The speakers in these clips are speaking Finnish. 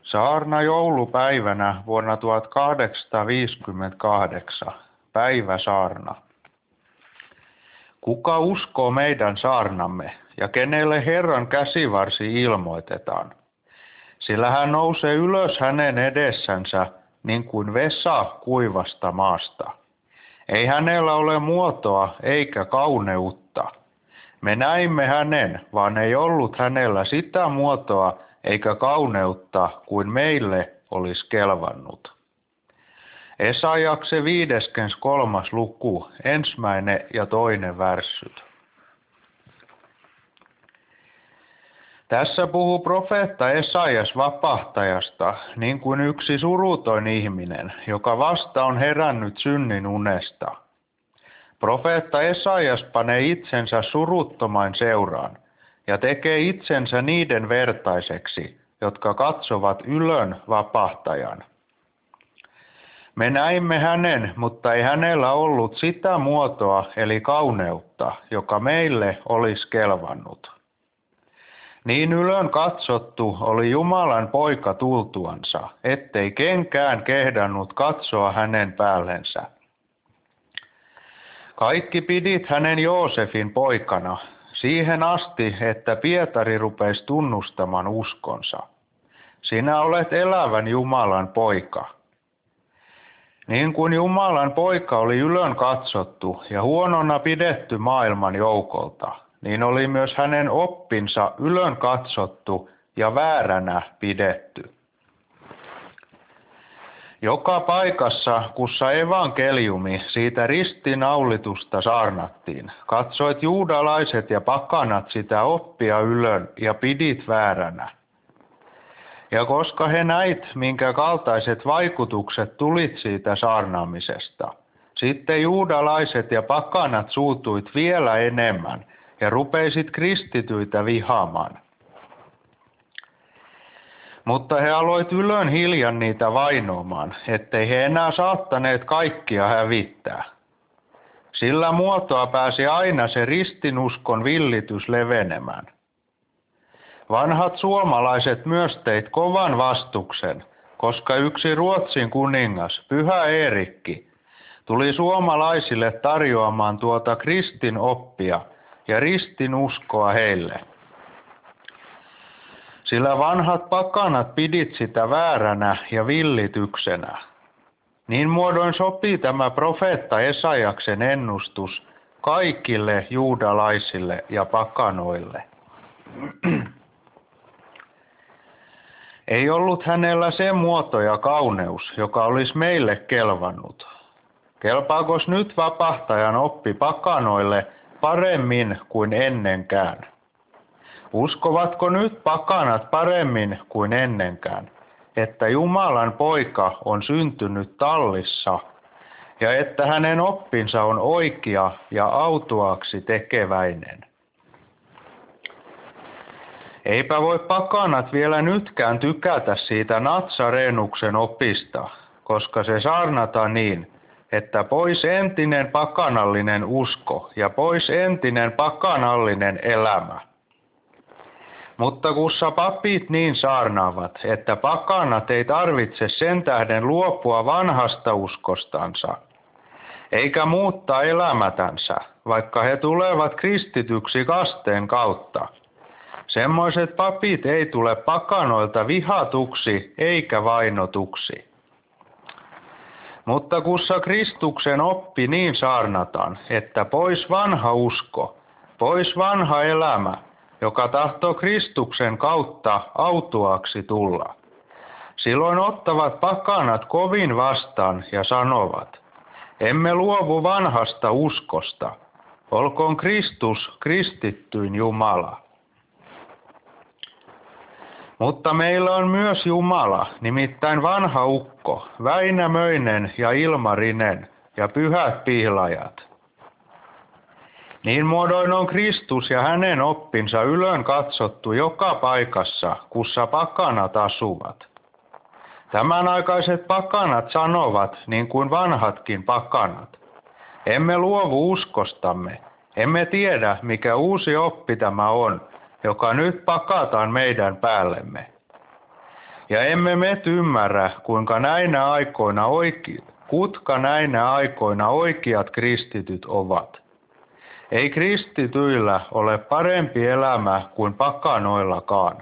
Saarna joulupäivänä vuonna 1858. Päivä saarna. Kuka uskoo meidän saarnamme ja kenelle Herran käsivarsi ilmoitetaan? Sillä hän nousee ylös hänen edessänsä niin kuin vesa kuivasta maasta. Ei hänellä ole muotoa eikä kauneutta. Me näimme hänen, vaan ei ollut hänellä sitä muotoa eikä kauneutta kuin meille olisi kelvannut. Esajaksen 53. luku, 1. ja 2. värssyt. Tässä puhuu profeetta Esajas vapahtajasta, niin kuin yksi suruton ihminen, joka vasta on herännyt synnin unesta. Profeetta Esajas panee itsensä suruttomain seuraan ja tekee itsensä niiden vertaiseksi, jotka katsovat ylön vapahtajan. Me näimme hänen, mutta ei hänellä ollut sitä muotoa eli kauneutta, joka meille olisi kelvannut. Niin ylön katsottu oli Jumalan poika tultuansa, ettei kenkään kehdannut katsoa hänen päällensä. Kaikki pidit hänen Joosefin poikana, siihen asti, että Pietari rupesi tunnustamaan uskonsa. Sinä olet elävän Jumalan poika. Niin kuin Jumalan poika oli ylön katsottu ja huonona pidetty maailman joukolta, niin oli myös hänen oppinsa ylön katsottu ja vääränä pidetty. Joka paikassa, kussa evankeliumi siitä ristinaulitusta saarnattiin, katsoit juudalaiset ja pakanat sitä oppia ylön ja pidit vääränä. Ja koska he näit, minkä kaltaiset vaikutukset tulit siitä saarnaamisesta, sitten juudalaiset ja pakanat suutuit vielä enemmän ja rupeisit kristityitä vihaamaan. Mutta he aloit ylön hiljan niitä vainoamaan, ettei he enää saattaneet kaikkia hävittää. Sillä muotoa pääsi aina se ristinuskon villitys levenemään. Vanhat suomalaiset myös teit kovan vastuksen, koska yksi Ruotsin kuningas, Pyhä Eerikki, tuli suomalaisille tarjoamaan tuota kristin oppia ja ristinuskoa heille. Sillä vanhat pakanat pidit sitä vääränä ja villityksenä. Niin muodoin sopii tämä profeetta Esajaksen ennustus kaikille juudalaisille ja pakanoille. Ei ollut hänellä se muoto ja kauneus, joka olisi meille kelvannut. Kelpaakos nyt vapahtajan oppi pakanoille paremmin kuin ennenkään? Uskovatko nyt pakanat paremmin kuin ennenkään, että Jumalan poika on syntynyt tallissa ja että hänen oppinsa on oikea ja autuaaksi tekeväinen? Eipä voi pakanat vielä nytkään tykätä siitä Natsarenuksen opista, koska se saarnataan niin, että pois entinen pakanallinen usko ja pois entinen pakanallinen elämä. Mutta kussa papit niin saarnaavat, että pakanat ei tarvitse sen tähden luopua vanhasta uskostansa, eikä muuttaa elämätänsä, vaikka he tulevat kristityksi kasteen kautta. Semmoiset papit ei tule pakanoilta vihatuksi eikä vainotuksi. Mutta kussa Kristuksen oppi niin saarnataan, että pois vanha usko, pois vanha elämä, joka tahtoo Kristuksen kautta autuaksi tulla. Silloin ottavat pakanat kovin vastaan ja sanovat, emme luovu vanhasta uskosta, olkoon Kristus kristittyin Jumala. Mutta meillä on myös Jumala, nimittäin vanha ukko, Väinämöinen ja Ilmarinen ja pyhät pihlajat. Niin muodoin on Kristus ja hänen oppinsa ylön katsottu joka paikassa, kussa pakanat asuvat. Tämanaikaiset pakanat sanovat, niin kuin vanhatkin pakanat. Emme luovu uskostamme, emme tiedä mikä uusi oppi tämä on, joka nyt pakataan meidän päällemme. Ja emme me ymmärrä, kuinka näinä aikoina oikeat kristityt ovat. Ei kristityillä ole parempi elämä kuin pakanoillakaan.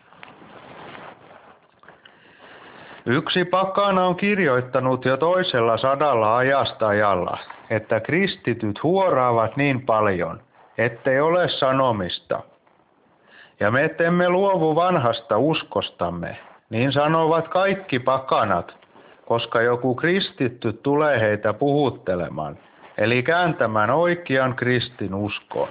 Yksi pakana on kirjoittanut jo toisella 100 ajasta, että kristityt huoraavat niin paljon, ettei ole sanomista. Ja me emme luovu vanhasta uskostamme, niin sanovat kaikki pakanat, koska joku kristitty tulee heitä puhuttelemaan, eli kääntämään oikean kristin uskoon.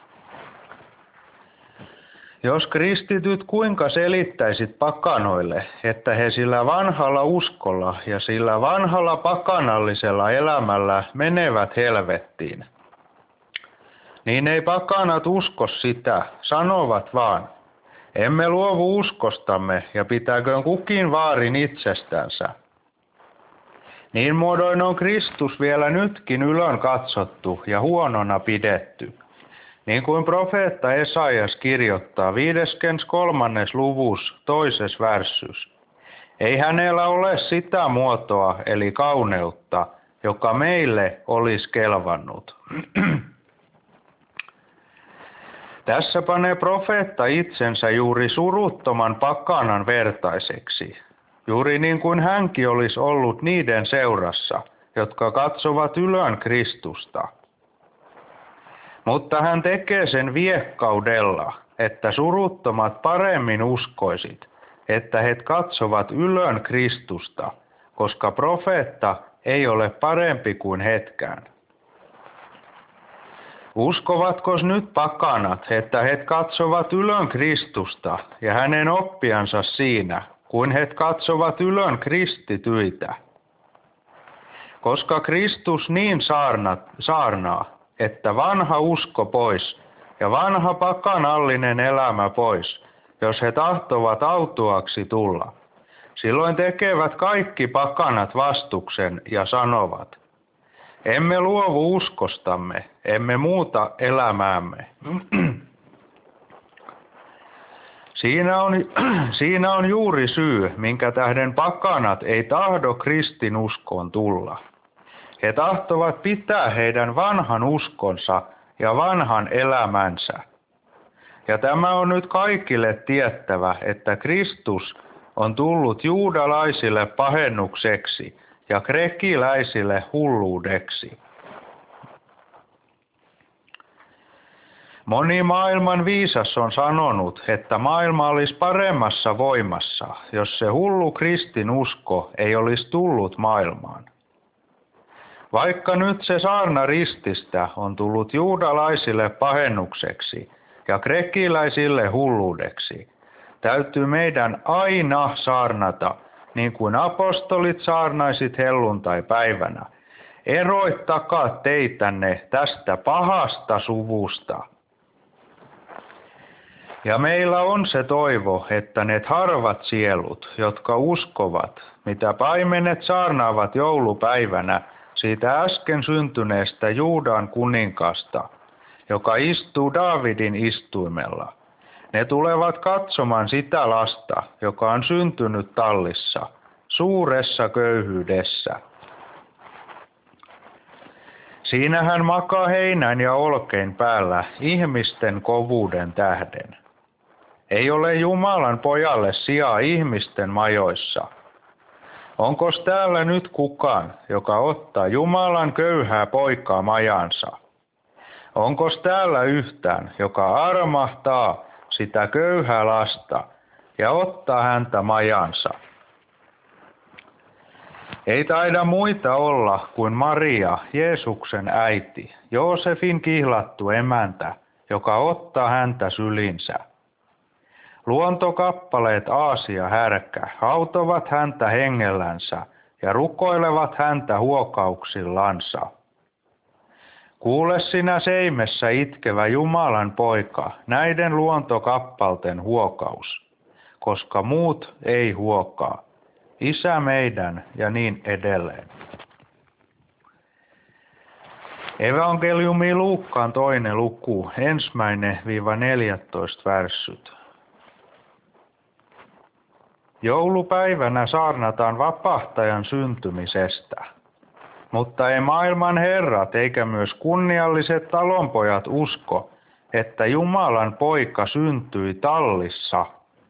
Jos kristityt kuinka selittäisit pakanoille, että he sillä vanhalla uskolla ja sillä vanhalla pakanallisella elämällä menevät helvettiin, niin ei pakanat usko sitä, sanovat vaan, emme luovu uskostamme ja pitäköön kukin vaarin itsestänsä. Niin muodoin on Kristus vielä nytkin ylön katsottu ja huonona pidetty. Niin kuin profeetta Esajas kirjoittaa 53. luvus 2. verssys. Ei hänellä ole sitä muotoa eli kauneutta, joka meille olisi kelvannut. Tässä panee profeetta itsensä juuri suruttoman pakanan vertaiseksi. Juuri niin kuin hänkin olisi ollut niiden seurassa, jotka katsovat ylön Kristusta. Mutta hän tekee sen viekkaudella, että suruttomat paremmin uskoisit, että he katsovat ylön Kristusta, koska profeetta ei ole parempi kuin hetkään. Uskovatkos nyt pakanat, että he katsovat ylön Kristusta ja hänen oppiansa siinä, kuin he katsovat ylön kristityitä? Koska Kristus niin saarnaa, että vanha usko pois ja vanha pakanallinen elämä pois, jos he tahtovat autuaksi tulla. Silloin tekevät kaikki pakanat vastuksen ja sanovat, emme luovu uskostamme, emme muuta elämäämme. Siinä on juuri syy, minkä tähden pakanat ei tahdo kristinuskoon tulla. He tahtovat pitää heidän vanhan uskonsa ja vanhan elämänsä. Ja tämä on nyt kaikille tiettävä, että Kristus on tullut juudalaisille pahennukseksi ja grekiläisille hulluudeksi. Moni maailman viisas on sanonut, että maailma olisi paremmassa voimassa, jos se hullu kristinusko ei olisi tullut maailmaan. Vaikka nyt se saarna rististä on tullut juudalaisille pahennukseksi ja grekiläisille hulluudeksi, täytyy meidän aina saarnata, niin kuin apostolit saarnaisit helluntaipäivänä. Eroittakaa teitänne tästä pahasta suvusta. Ja meillä on se toivo, että ne harvat sielut, jotka uskovat, mitä paimenet saarnaavat joulupäivänä siitä äsken syntyneestä Juudan kuninkaasta, joka istuu Daavidin istuimella. Ne tulevat katsomaan sitä lasta, joka on syntynyt tallissa, suuressa köyhyydessä. Siinä hän makaa heinän ja olkein päällä ihmisten kovuuden tähden. Ei ole Jumalan pojalle sijaa ihmisten majoissa. Onkos täällä nyt kukaan, joka ottaa Jumalan köyhää poikaa majansa? Onkos täällä yhtään, joka armahtaa sitä köyhää lasta ja ottaa häntä majansa? Ei taida muita olla kuin Maria, Jeesuksen äiti, Joosefin kihlattu emäntä, joka ottaa häntä sylinsä. Luontokappaleet Aasia härkä hautovat häntä hengellänsä ja rukoilevat häntä huokauksillansa. Kuule sinä seimessä itkevä Jumalan poika, näiden luontokappalten huokaus, koska muut ei huokaa. Isä meidän ja niin edelleen. Evankeliumi Luukkaan 2. luku, 1-14 värssyt. Joulupäivänä saarnataan vapahtajan syntymisestä. Mutta ei maailman herrat eikä myös kunnialliset talonpojat usko, että Jumalan poika syntyi tallissa.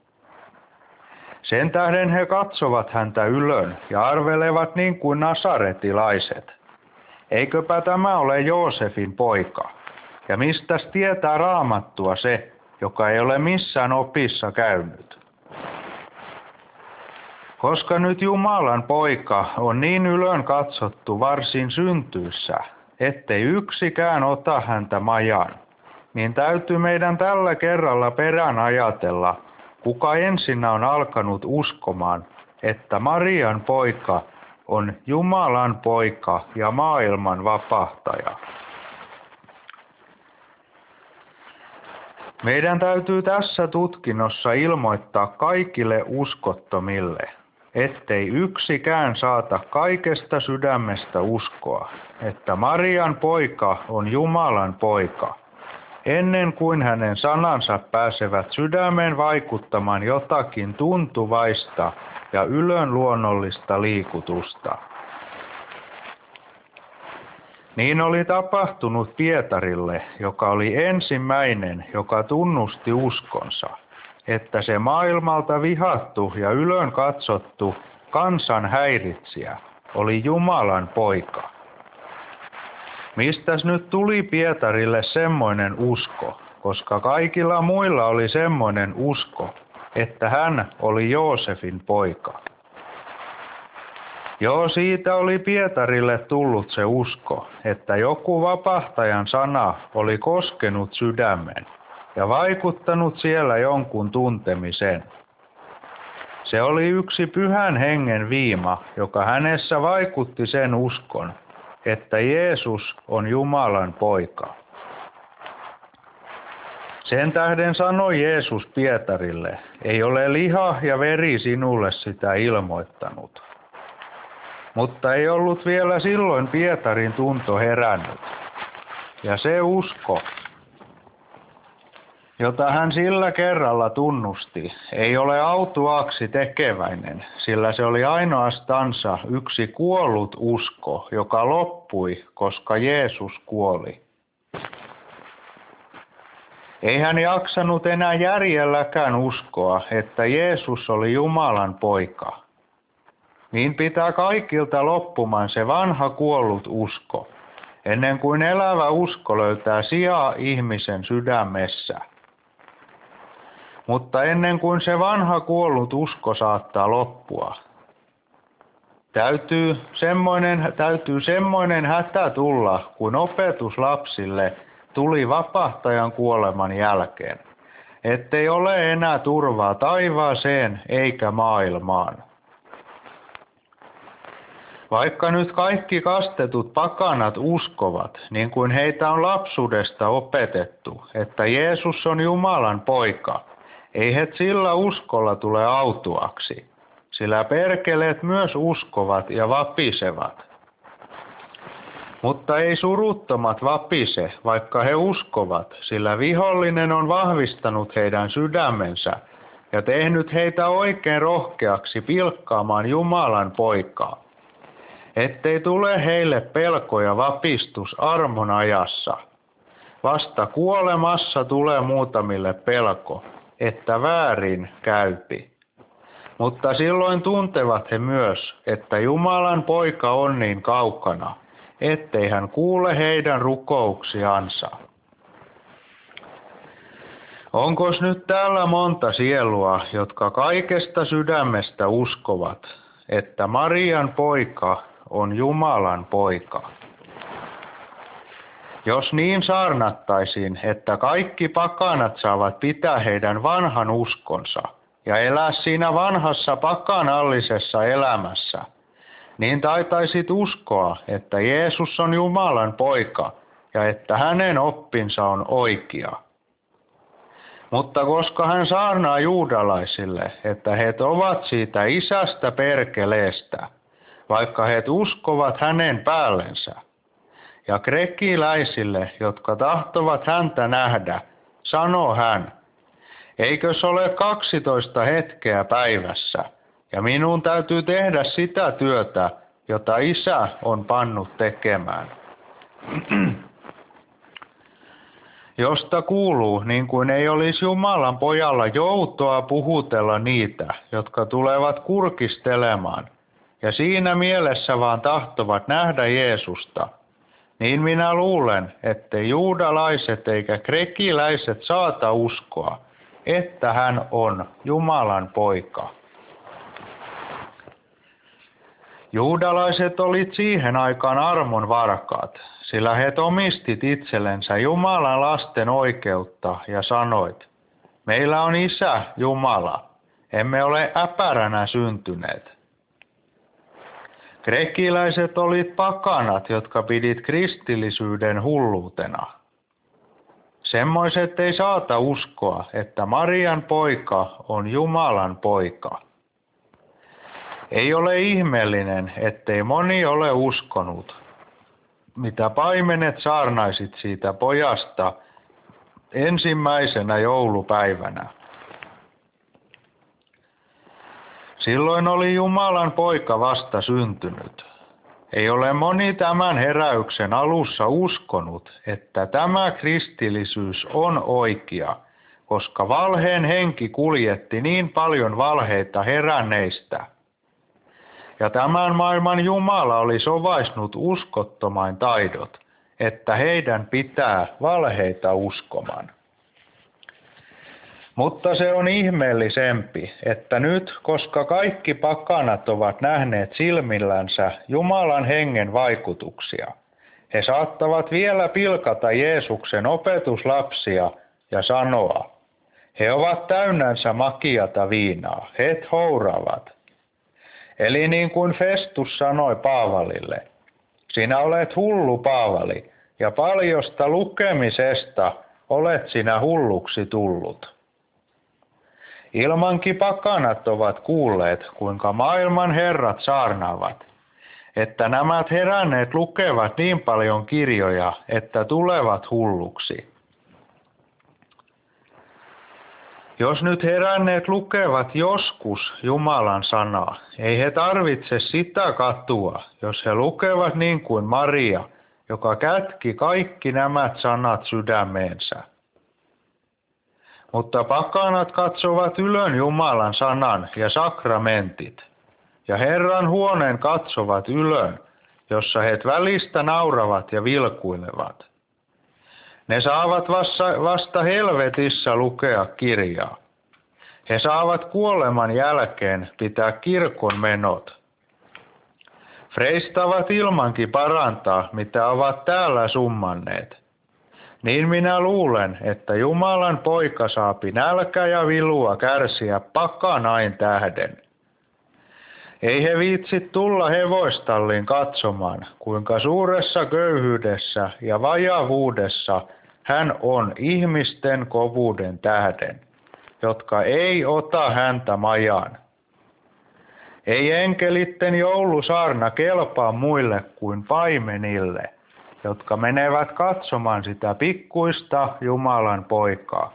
Sen tähden he katsovat häntä ylön ja arvelevat niin kuin nasaretilaiset. Eiköpä tämä ole Joosefin poika? Ja mistäs tietää Raamattua se, joka ei ole missään opissa käynyt? Koska nyt Jumalan poika on niin ylön katsottu varsin syntyessä, ettei yksikään ota häntä majaan, niin täytyy meidän tällä kerralla perään ajatella, kuka ensinnä on alkanut uskomaan, että Marian poika on Jumalan poika ja maailman vapahtaja. Meidän täytyy tässä tutkinnossa ilmoittaa kaikille uskottomille, ettei yksikään saata kaikesta sydämestä uskoa, että Marian poika on Jumalan poika, ennen kuin hänen sanansa pääsevät sydämeen vaikuttamaan jotakin tuntuvaista ja ylönluonnollista liikutusta. Niin oli tapahtunut Pietarille, joka oli ensimmäinen, joka tunnusti uskonsa, että se maailmalta vihattu ja ylön katsottu kansan häiritsijä oli Jumalan poika. Mistäs nyt tuli Pietarille semmoinen usko, koska kaikilla muilla oli semmoinen usko, että hän oli Joosefin poika. Joo, siitä oli Pietarille tullut se usko, että joku vapahtajan sana oli koskenut sydämen ja vaikuttanut siellä jonkun tuntemisen. Se oli yksi Pyhän Hengen viima, joka hänessä vaikutti sen uskon, että Jeesus on Jumalan poika. Sen tähden sanoi Jeesus Pietarille, ei ole liha ja veri sinulle sitä ilmoittanut. Mutta ei ollut vielä silloin Pietarin tunto herännyt. Ja se usko, jota hän sillä kerralla tunnusti, ei ole autuaaksi tekeväinen, sillä se oli ainoastansa yksi kuollut usko, joka loppui, koska Jeesus kuoli. Ei hän jaksanut enää järjelläkään uskoa, että Jeesus oli Jumalan poika. Niin pitää kaikilta loppumaan se vanha kuollut usko, ennen kuin elävä usko löytää sijaa ihmisen sydämessä. Mutta ennen kuin se vanha kuollut usko saattaa loppua, täytyy semmoinen hätä tulla, kun opetuslapsille tuli vapahtajan kuoleman jälkeen, ettei ole enää turvaa taivaaseen eikä maailmaan. Vaikka nyt kaikki kastetut pakanat uskovat, niin kuin heitä on lapsuudesta opetettu, että Jeesus on Jumalan poika, ei he sillä uskolla tule autuaksi, sillä perkeleet myös uskovat ja vapisevat. Mutta ei suruttomat vapise, vaikka he uskovat, sillä vihollinen on vahvistanut heidän sydämensä ja tehnyt heitä oikein rohkeaksi pilkkaamaan Jumalan poikaa, ettei tule heille pelko ja vapistus armon ajassa. Vasta kuolemassa tulee muutamille pelko, että väärin käypi. Mutta silloin tuntevat he myös, että Jumalan poika on niin kaukana, ettei hän kuule heidän rukouksiansa. Onkos nyt täällä monta sielua, jotka kaikesta sydämestä uskovat, että Marian poika on Jumalan poika? Jos niin saarnattaisiin, että kaikki pakanat saavat pitää heidän vanhan uskonsa ja elää siinä vanhassa pakanallisessa elämässä, niin taitaisit uskoa, että Jeesus on Jumalan poika ja että hänen oppinsa on oikea. Mutta koska hän saarnaa juudalaisille, että he ovat siitä isästä perkeleestä, vaikka he uskovat hänen päällensä, ja krekiläisille, jotka tahtovat häntä nähdä, sanoo hän, eikös ole 12 hetkeä päivässä, ja minun täytyy tehdä sitä työtä, jota Isä on pannut tekemään. Josta kuuluu, niin kuin ei olisi Jumalan pojalla joutoa puhutella niitä, jotka tulevat kurkistelemaan, ja siinä mielessä vaan tahtovat nähdä Jeesusta, niin minä luulen, ettei juudalaiset eikä grekiläiset saata uskoa, että hän on Jumalan poika. Juudalaiset olivat siihen aikaan armon varkaat, sillä he omistit itsellensä Jumalan lasten oikeutta ja sanoit, meillä on Isä Jumala, emme ole äpäränä syntyneet. Grekiläiset olivat pakanat, jotka pidit kristillisyyden hulluutena. Semmoiset ei saata uskoa, että Marian poika on Jumalan poika. Ei ole ihmeellinen, ettei moni ole uskonut, mitä paimenet saarnaisit siitä pojasta ensimmäisenä joulupäivänä. Silloin oli Jumalan poika vasta syntynyt. Ei ole moni tämän heräyksen alussa uskonut, että tämä kristillisyys on oikea, koska valheen henki kuljetti niin paljon valheita heränneistä. Ja tämän maailman Jumala oli sovaisnut uskottomain taidot, että heidän pitää valheita uskomaan. Mutta se on ihmeellisempi, että nyt, koska kaikki pakanat ovat nähneet silmillänsä Jumalan hengen vaikutuksia, he saattavat vielä pilkata Jeesuksen opetuslapsia ja sanoa, he ovat täynnänsä makiata viinaa, he houravat. Eli niin kuin Festus sanoi Paavalille, sinä olet hullu Paavali, ja paljosta lukemisesta olet sinä hulluksi tullut. Ilmankin pakanat ovat kuulleet, kuinka maailman herrat saarnaavat, että nämä heränneet lukevat niin paljon kirjoja, että tulevat hulluksi. Jos nyt heränneet lukevat joskus Jumalan sanaa, ei he tarvitse sitä katua, jos he lukevat niin kuin Maria, joka kätki kaikki nämä sanat sydämeensä. Mutta pakanat katsovat ylön Jumalan sanan ja sakramentit, ja Herran huoneen katsovat ylön, jossa he välistä nauravat ja vilkuilevat. Ne saavat vasta helvetissä lukea kirjaa. He saavat kuoleman jälkeen pitää kirkon menot. Freistavat ilmankin parantaa, mitä ovat täällä summanneet. Niin minä luulen, että Jumalan poika saapi nälkä ja vilua kärsiä pakanain tähden. Ei he viitsi tulla hevostalliin katsomaan, kuinka suuressa köyhyydessä ja vajavuudessa hän on ihmisten kovuuden tähden, jotka ei ota häntä majaan. Ei enkelitten joulusaarna kelpaa muille kuin paimenille, jotka menevät katsomaan sitä pikkuista Jumalan poikaa.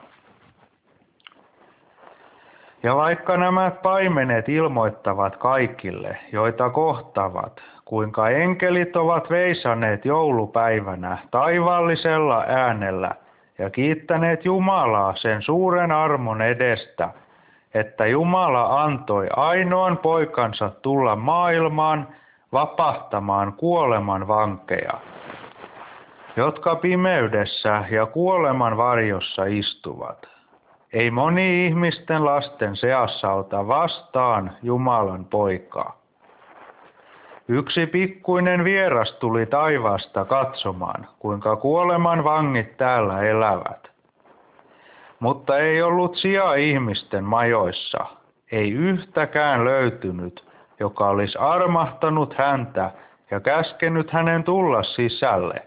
Ja vaikka nämä paimenet ilmoittavat kaikille, joita kohtavat, kuinka enkelit ovat veisaneet joulupäivänä taivaallisella äänellä ja kiittäneet Jumalaa sen suuren armon edestä, että Jumala antoi ainoan poikansa tulla maailmaan vapahtamaan kuoleman vankeja, jotka pimeydessä ja kuoleman varjossa istuvat. Ei moni ihmisten lasten seassa ota vastaan Jumalan poikaa. Yksi pikkuinen vieras tuli taivaasta katsomaan, kuinka kuoleman vangit täällä elävät. Mutta ei ollut sijaa ihmisten majoissa, ei yhtäkään löytynyt, joka olisi armahtanut häntä ja käskenyt hänen tulla sisälle.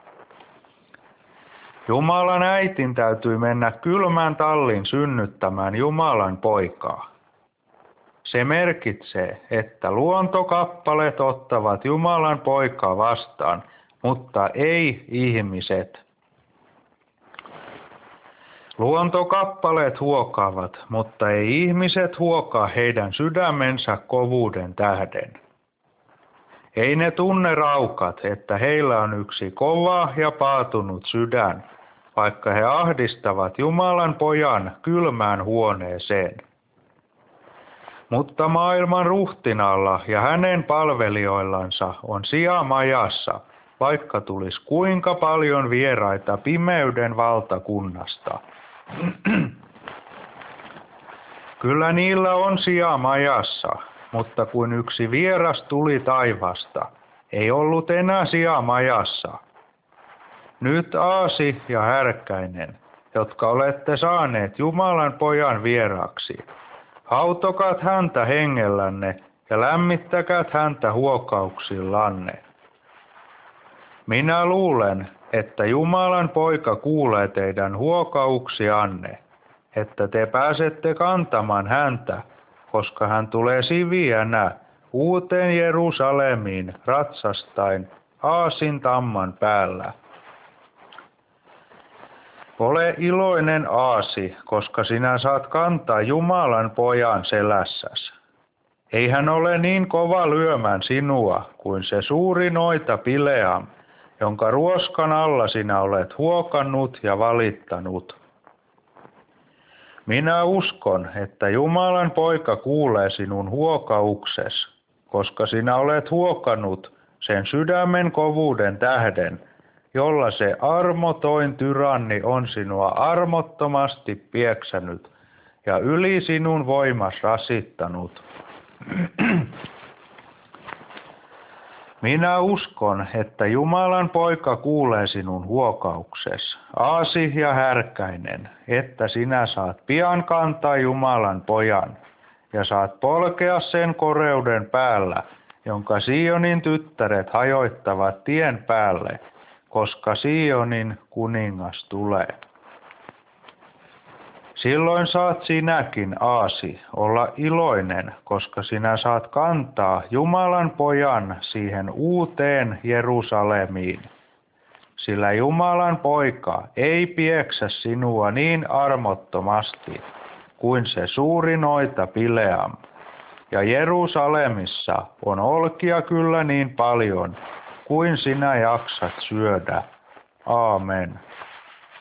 Jumalan äitin täytyi mennä kylmään tallin synnyttämään Jumalan poikaa. Se merkitsee, että luontokappaleet ottavat Jumalan poikaa vastaan, mutta ei ihmiset. Luontokappaleet huokaavat, mutta ei ihmiset huokaa heidän sydämensä kovuuden tähden. Ei ne tunne raukat, että heillä on yksi kova ja paatunut sydän, vaikka he ahdistavat Jumalan pojan kylmään huoneeseen. Mutta maailman ruhtinaalla ja hänen palvelijoillansa on sija majassa, vaikka tulisi kuinka paljon vieraita pimeyden valtakunnasta. Kyllä niillä on sija majassa, mutta kun yksi vieras tuli taivasta, ei ollut enää sija majassa. Nyt Aasi ja Härkäinen, jotka olette saaneet Jumalan pojan vieraksi, hautokat häntä hengellänne ja lämmittäkät häntä huokauksillanne. Minä luulen, että Jumalan poika kuulee teidän huokauksianne, että te pääsette kantamaan häntä, koska hän tulee siviänä uuteen Jerusalemiin ratsastain Aasin tamman päällä. Ole iloinen, Aasi, koska sinä saat kantaa Jumalan pojan selässäsi. Ei hän ole niin kova lyömään sinua kuin se suuri noita Bileam, jonka ruoskan alla sinä olet huokannut ja valittanut. Minä uskon, että Jumalan poika kuulee sinun huokaukses, koska sinä olet huokannut sen sydämen kovuuden tähden, jolla se armotoin tyranni on sinua armottomasti pieksänyt ja yli sinun voimas rasittanut. Minä uskon, että Jumalan poika kuulee sinun huokaukses, Aasi ja Härkäinen, että sinä saat pian kantaa Jumalan pojan ja saat polkea sen koreuden päällä, jonka Sionin tyttäret hajoittavat tien päälle, koska Sionin kuningas tulee. Silloin saat sinäkin, Aasi, olla iloinen, koska sinä saat kantaa Jumalan pojan siihen uuteen Jerusalemiin. Sillä Jumalan poika ei pieksä sinua niin armottomasti kuin se suuri noita Bileam. Ja Jerusalemissa on olkia kyllä niin paljon kuin sinä jaksat syödä. Aamen.